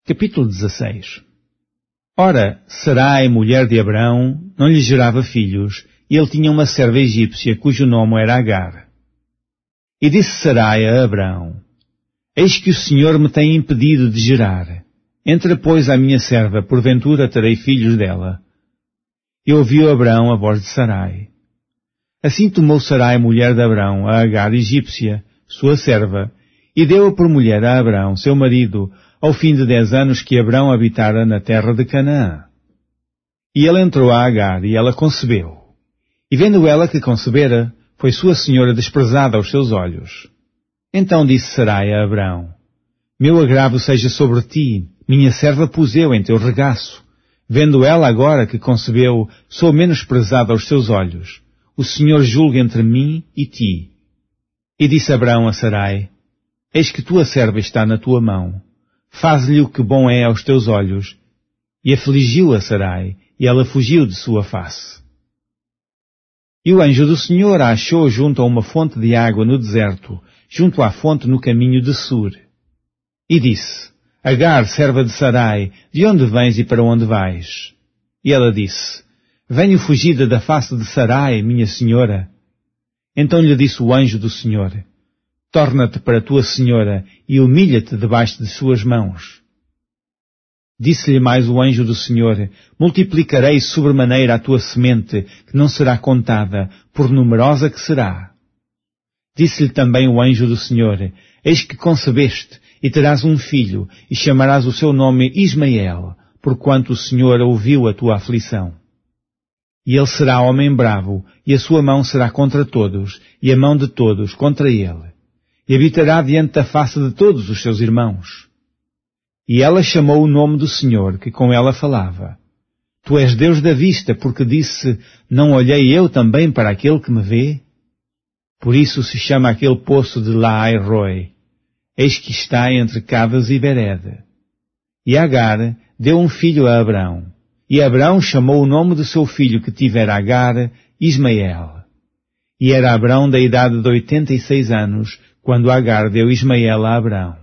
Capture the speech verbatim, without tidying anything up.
Capítulo dezasseis. Ora, Sarai, mulher de Abrão, não lhe gerava filhos, e ele tinha uma serva egípcia, cujo nome era Agar. E disse Sarai a Abrão: Eis que o Senhor me tem impedido de gerar. Entra, pois, à minha serva, porventura terei filhos dela. E ouviu Abrão a voz de Sarai. Assim tomou Sarai, mulher de Abrão, a Agar egípcia, sua serva, e deu-a por mulher a Abrão, seu marido, ao fim de dez anos que Abrão habitara na terra de Canaã. E ele entrou a Agar, e ela concebeu. E vendo ela que concebera, foi sua senhora desprezada aos seus olhos. Então disse Sarai a Abrão: Meu agravo seja sobre ti, minha serva pus eu em teu regaço. Vendo ela agora que concebeu, sou menosprezada aos seus olhos. O Senhor julgue entre mim e ti. E disse Abrão a Sarai: Eis que tua serva está na tua mão. Faz-lhe o que bom é aos teus olhos. E afligiu a Sarai, e ela fugiu de sua face. E o anjo do Senhor a achou junto a uma fonte de água no deserto, junto à fonte no caminho de Sur. E disse: Agar, serva de Sarai, de onde vens e para onde vais? E ela disse: Venho fugida da face de Sarai, minha senhora. Então lhe disse o anjo do Senhor: Torna-te para tua senhora e humilha-te debaixo de suas mãos. Disse-lhe mais o anjo do Senhor: Multiplicarei sobremaneira a tua semente, que não será contada, por numerosa que será. Disse-lhe também o anjo do Senhor: Eis que concebeste, e terás um filho, e chamarás o seu nome Ismael, porquanto o Senhor ouviu a tua aflição. E ele será homem bravo, e a sua mão será contra todos, e a mão de todos contra ele. E habitará diante da face de todos os seus irmãos. E ela chamou o nome do Senhor, que com ela falava. Tu és Deus da vista, porque disse: Não olhei eu também para aquele que me vê? Por isso se chama aquele poço de Laai-roi. Eis que está entre Cades e Bered. E Agar deu um filho a Abrão. E Abrão chamou o nome do seu filho que tivera Agar, Ismael. E era Abrão da idade de oitenta e seis anos, quando Agar deu Ismael a Abrão.